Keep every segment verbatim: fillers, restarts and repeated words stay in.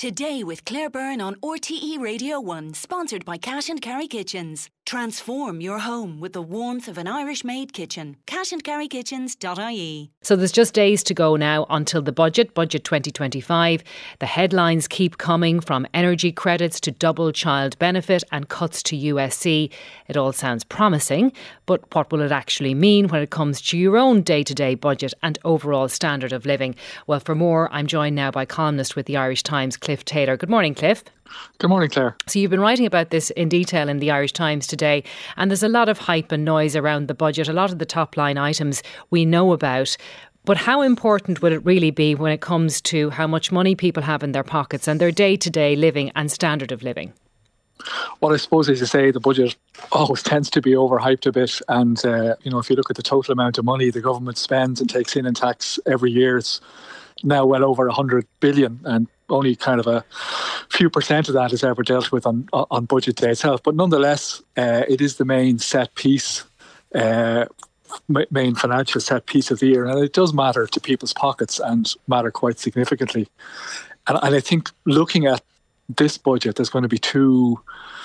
Today with Claire Byrne on R T E Radio one, sponsored by Cash and Carry Kitchens. Transform your home with the warmth of an Irish-made kitchen. cash and carry kitchens dot I E. So there's just days to go now until the budget, Budget twenty twenty-five. The headlines keep coming, from energy credits to double child benefit and cuts to U S C. It all sounds promising, but what will it actually mean when it comes to your own day-to-day budget and overall standard of living? Well, for more, I'm joined now by columnist with the Irish Times, Cliff Taylor. Good morning, Cliff. Good morning, Claire. So you've been writing about this in detail in the Irish Times today, and there's a lot of hype and noise around the budget. A lot of the top line items we know about. But how important will it really be when it comes to how much money people have in their pockets and their day-to-day living and standard of living? Well, I suppose, as you say, the budget always tends to be overhyped a bit. And, uh, you know, if you look at the total amount of money the government spends and takes in in tax every year, it's now well over one hundred billion, and only kind of a few percent of that is ever dealt with on on budget day itself. But nonetheless, uh, it is the main set piece, uh, main financial set piece of the year, and it does matter to people's pockets and matter quite significantly. And, and I think looking at this budget, there's going to be two.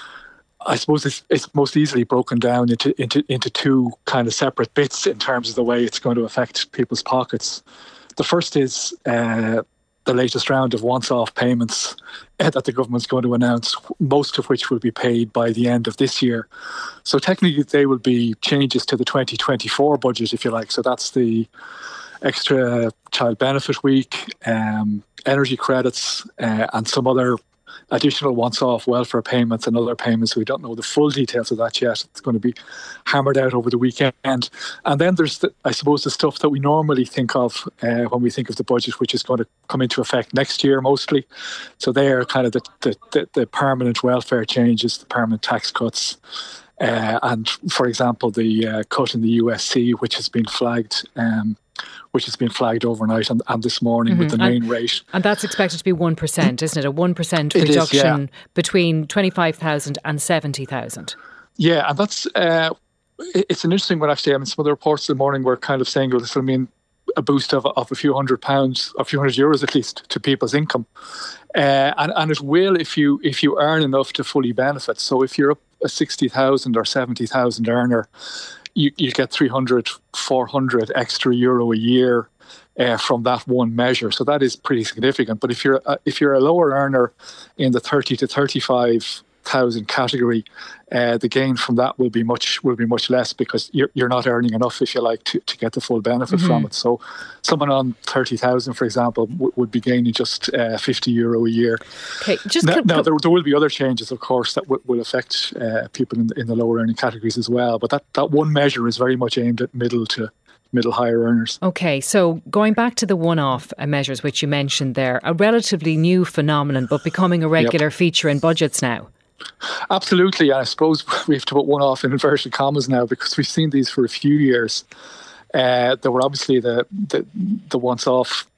I suppose it's, it's most easily broken down into, into into two kind of separate bits in terms of the way it's going to affect people's pockets. The first is uh, the latest round of once-off payments uh, that the government's going to announce, most of which will be paid by the end of this year. So technically they will be changes to the twenty twenty-four budget, if you like. So that's the extra child benefit week, um, energy credits, uh, and some other additional once-off welfare payments and other payments. We don't know the full details of that yet. It's going to be hammered out over the weekend. And then there's, the, I suppose, the stuff that we normally think of uh, when we think of the budget, which is going to come into effect next year mostly. So they are kind of the, the, the, the permanent welfare changes, the permanent tax cuts. Uh, and, for example, the uh, cut in the U S C, which has been flagged um, which has been flagged overnight and, and this morning mm-hmm. with the main and, rate. And that's expected to be one percent, isn't it? A one percent reduction is, yeah. between twenty-five thousand and seventy thousand. Yeah, and that's, uh, it's an interesting one actually. I mean, some of the reports this morning were kind of saying, well, this will mean a boost of, of a few hundred pounds, a few hundred euros at least, to people's income. Uh, and, and it will if you if you earn enough to fully benefit. So if you're a sixty thousand or seventy thousand earner, You, you get three hundred, four hundred extra euro a year uh, from that one measure. So that is pretty significant. But if you're uh, if you're a lower earner in the thirty to thirty-five thousand category, uh, the gain from that will be much will be much less, because you're you're not earning enough, if you like, to, to get the full benefit mm-hmm. from it. So someone on thirty thousand, for example, w- would be gaining just uh, fifty euro a year. Okay, just now, com- now there, there will be other changes, of course, that w- will affect uh, people in the, in the lower earning categories as well. But that, that one measure is very much aimed at middle to middle higher earners. Okay, so going back to the one-off measures which you mentioned there, a relatively new phenomenon but becoming a regular yep. feature in budgets now. Absolutely. I suppose we have to put one off in inverted commas now, because we've seen these for a few years. Uh, there were obviously the the, the once-off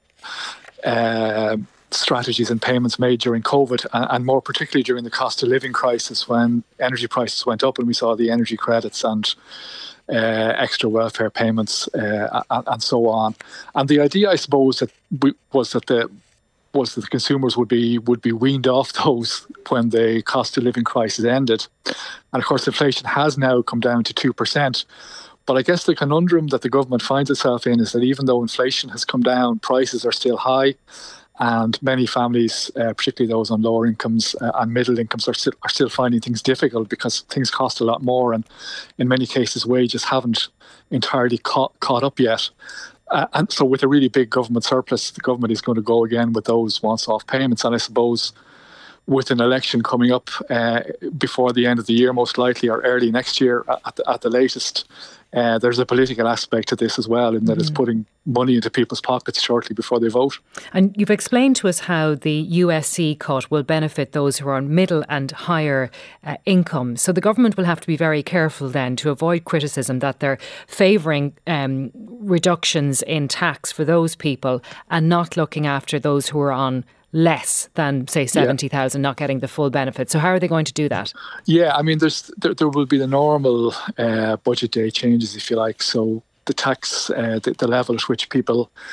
uh, strategies and payments made during COVID, and, and more particularly during the cost of living crisis, when energy prices went up and we saw the energy credits and uh, extra welfare payments uh, and, and so on. And the idea, I suppose, that we, was that the was that the consumers would be would be weaned off those when the cost of living crisis ended. And of course, inflation has now come down to two percent. But I guess the conundrum that the government finds itself in is that even though inflation has come down, prices are still high. And many families, uh, particularly those on lower incomes uh, and middle incomes, are still, are still finding things difficult because things cost a lot more. And in many cases, wages haven't entirely caught, caught up yet. Uh, and so with a really big government surplus, the government is going to go again with those once-off payments. And I suppose with an election coming up uh, before the end of the year, most likely, or early next year at the, at the latest, uh, there's a political aspect to this as well, in that mm. it's putting money into people's pockets shortly before they vote. And you've explained to us how the U S C cut will benefit those who are on middle and higher uh, income. So the government will have to be very careful then to avoid criticism that they're favouring um, reductions in tax for those people and not looking after those who are on less than, say, seventy thousand, yeah. not getting the full benefit. So how are they going to do that? Yeah, I mean, there's there, there will be the normal uh, budget day changes, if you like. So the tax, uh, the, the level at which people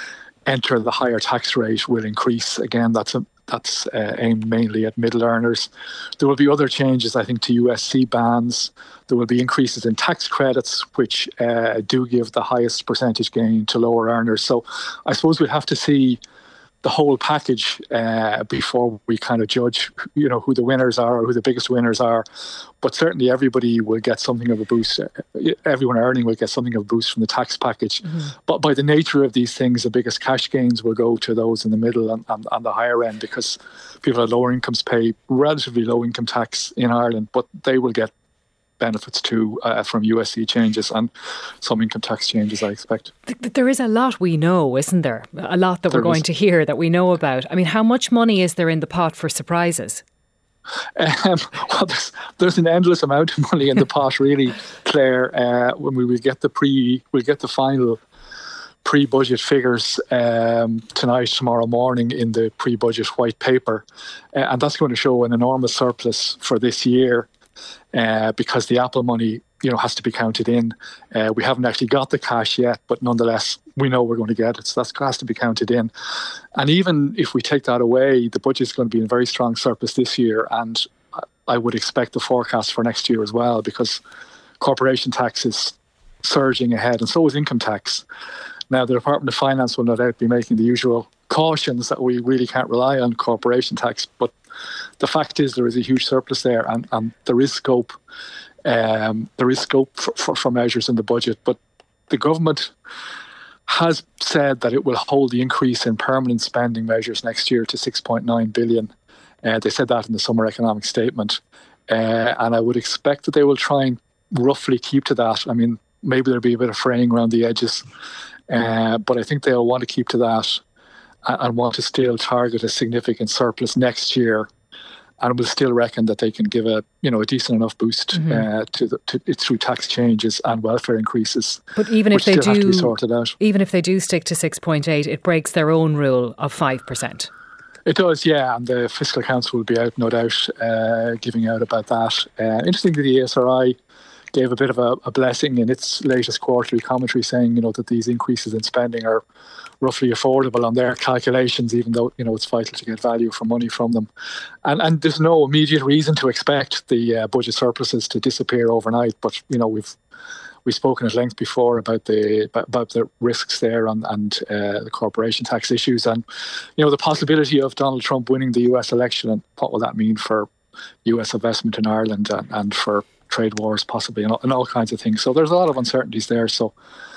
enter the higher tax rate will increase. Again, that's a That's uh, aimed mainly at middle earners. There will be other changes, I think, to U S C bans. There will be increases in tax credits, which uh, do give the highest percentage gain to lower earners. So I suppose we'll have to see the whole package uh, before we kind of judge, you know, who the winners are or who the biggest winners are. But certainly everybody will get something of a boost. Everyone earning will get something of a boost from the tax package. Mm-hmm. But by the nature of these things, the biggest cash gains will go to those in the middle and, and, and the higher end, because people at lower incomes pay relatively low income tax in Ireland, but they will get benefits too uh, from U S C changes and some income tax changes, I expect. There is a lot we know, isn't there? A lot that there we're going is. to hear that we know about. I mean, how much money is there in the pot for surprises? Um, well, there's, there's an endless amount of money in the pot, really, Claire. Uh, when we will get the pre, we'll get the final pre-budget figures um, tonight, tomorrow morning in the pre-budget white paper, uh, and that's going to show an enormous surplus for this year. Uh, because the Apple money, you know, has to be counted in. Uh, we haven't actually got the cash yet, but nonetheless, we know we're going to get it. So that has to be counted in. And even if we take that away, the budget is going to be in a very strong surplus this year. And I would expect the forecast for next year as well, because corporation tax is surging ahead, and so is income tax. Now, the Department of Finance will no doubt be making the usual cautions that we really can't rely on corporation tax, but the fact is there is a huge surplus there, and, and there is scope. Um, there is scope for, for, for measures in the budget, but the government has said that it will hold the increase in permanent spending measures next year to six point nine billion. Uh, they said that in the summer economic statement, uh, and I would expect that they will try and roughly keep to that. I mean, maybe there'll be a bit of fraying around the edges, uh, but I think they'll want to keep to that and want to still target a significant surplus next year, and will still reckon that they can give a you know a decent enough boost mm-hmm. uh, to, the, to it through tax changes and welfare increases. But even if they still do, have to be sorted out. Even if they do stick to six point eight, it breaks their own rule of five percent. It does, yeah, and the Fiscal Council will be out, no doubt, uh, giving out about that. Uh, interestingly, the A S R I gave a bit of a, a blessing in its latest quarterly commentary, saying you know that these increases in spending are roughly affordable on their calculations, even though you know it's vital to get value for money from them. And and there's no immediate reason to expect the uh, budget surpluses to disappear overnight. But you know we've we've spoken at length before about the about the risks there and and uh, the corporation tax issues, and you know the possibility of Donald Trump winning the U S election, and what will that mean for U S investment in Ireland and, and for trade wars possibly, and all, and all kinds of things. So there's a lot of uncertainties there. So.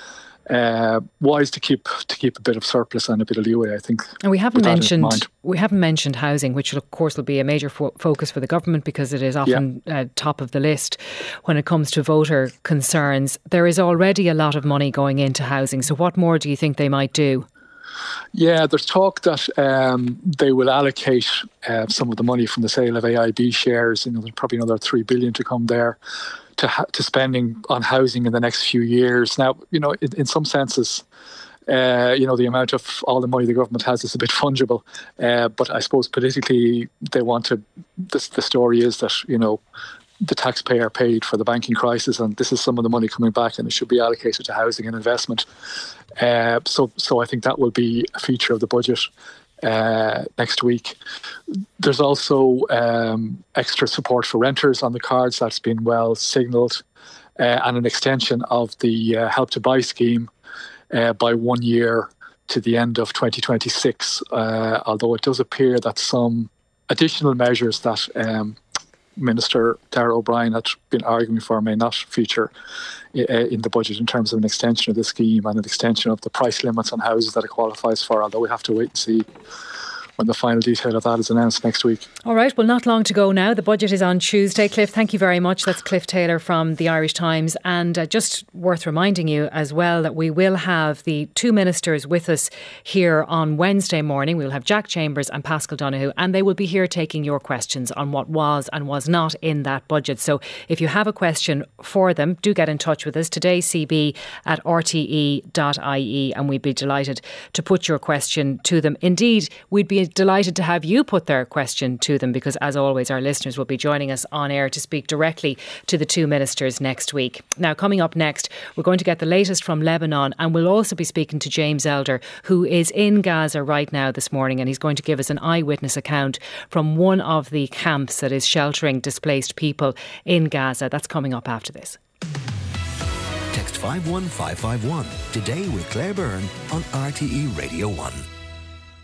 Uh, wise to keep to keep a bit of surplus and a bit of leeway, I think. And we haven't mentioned we haven't mentioned housing, which of course will be a major fo- focus for the government, because it is often yeah. uh, top of the list when it comes to voter concerns. There is already a lot of money going into housing. So what more do you think they might do? Yeah, there's talk that um, they will allocate uh, some of the money from the sale of A I B shares. You know, there's probably another three billion to come there. To, ha- to spending on housing in the next few years. Now, you know, in, in some senses, uh, you know, the amount of all the money the government has is a bit fungible. Uh, but I suppose politically, they want to. This, the story is that you know, the taxpayer paid for the banking crisis, and this is some of the money coming back, and it should be allocated to housing and investment. Uh, so, so I think that will be a feature of the budget. Uh, next week. There's also um, extra support for renters on the cards. That's been well signalled, uh, and an extension of the uh, Help to Buy scheme uh, by one year to the end of twenty twenty-six, uh, although it does appear that some additional measures that um, Minister Darragh O'Brien had been arguing for may not feature in the budget in terms of an extension of the scheme and an extension of the price limits on houses that it qualifies for, although we have to wait and see when the final detail of that is announced next week. All right, well, not long to go now. The budget is on Tuesday. Cliff, thank you very much. That's Cliff Taylor from the Irish Times. And uh, just worth reminding you as well that we will have the two ministers with us here on Wednesday morning. We will have Jack Chambers and Paschal Donohoe, and they will be here taking your questions on what was and was not in that budget. So if you have a question for them, do get in touch with us today, c b at r t e dot i e, and we'd be delighted to put your question to them. Indeed, we'd be delighted to have you put their question to them, because as always our listeners will be joining us on air to speak directly to the two ministers next week. Now, coming up next, we're going to get the latest from Lebanon, and we'll also be speaking to James Elder, who is in Gaza right now this morning, and he's going to give us an eyewitness account from one of the camps that is sheltering displaced people in Gaza. That's coming up after this. Text five one five five one today with Claire Byrne on R T E Radio one.